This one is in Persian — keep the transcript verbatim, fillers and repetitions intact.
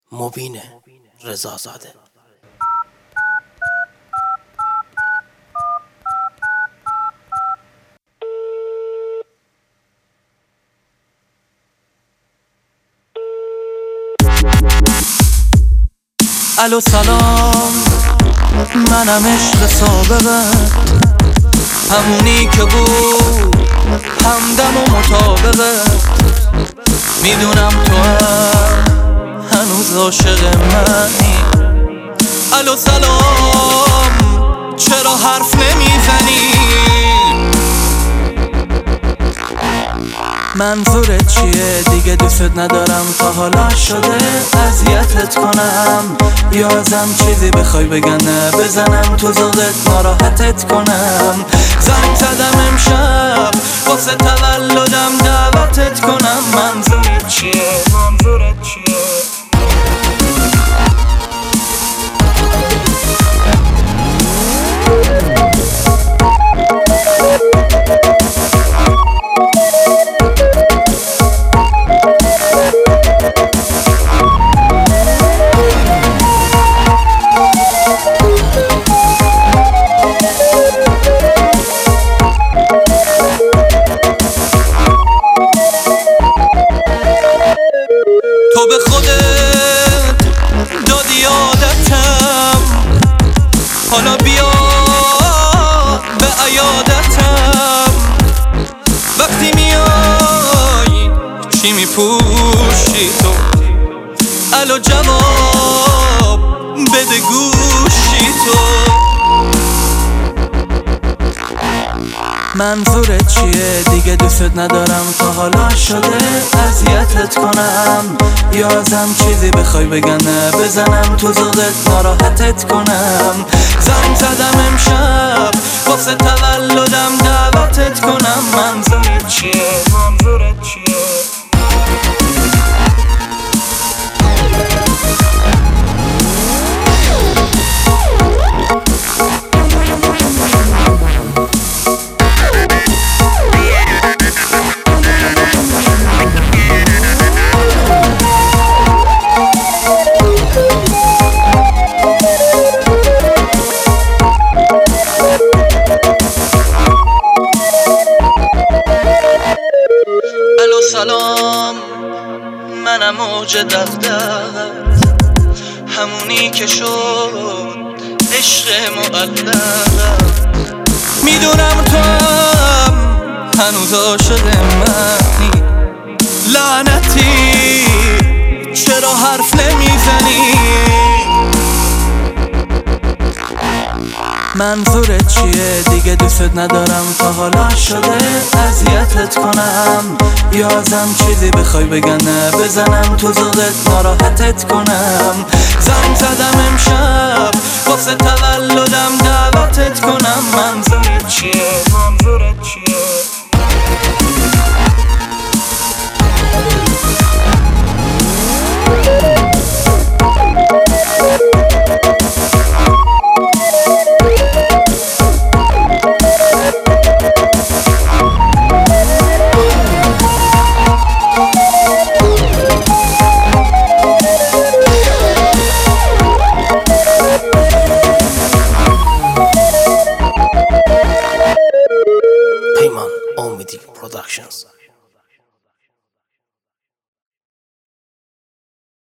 مبین رضازاده. الو سلام، منم عشق سابقت، همونی که بود همدم و مطابقت. میدونم تو هم هنوز عاشق منی. الو سلام، چرا حرف نمیزنی؟ منظورت چیه؟ دیگه دوست ندارم، تا حالا شده اذیتت کنم یا ازم چیزی بخوای بگن بزنم تو ذوقت ناراحتت کنم. زنگ زدم امشب واسه تولدم دعوتت کنم. منظورت چیه؟ منظورت چیه؟ تو به خودت دادی عادتم، حالا بیا به عیادتم. وقتی میای چی میپوشی تو؟ الو جواب بده گوشی تو. منظورت چیه؟ دیگه دوست ندارم، تا حالا شده اذیتت کنم یا ازم چیزی بخوای بگن بزنم تو ذوقت ناراحتت کنم. زنگ زدم امشب واسه تولدم دعوتت کنم. منظورت چیه؟ منظورت چیه؟ الو سلام، منم موج دغدغت، همونی که شد عشق معلقت. میدونم تو هم هنوز عاشق منی. لعنتی چرا حرف نمیزنی؟ منظورت چیه؟ دیگه دوست ندارم، تا حالا شده اذیتت کنم یا ازم چیزی بخوای بگن بزنم تو ذوقت ناراحتت کنم. زنگ زدم امشب واسه تولدم دعوتت کنم. منظورت چیه؟ منظورت چیه؟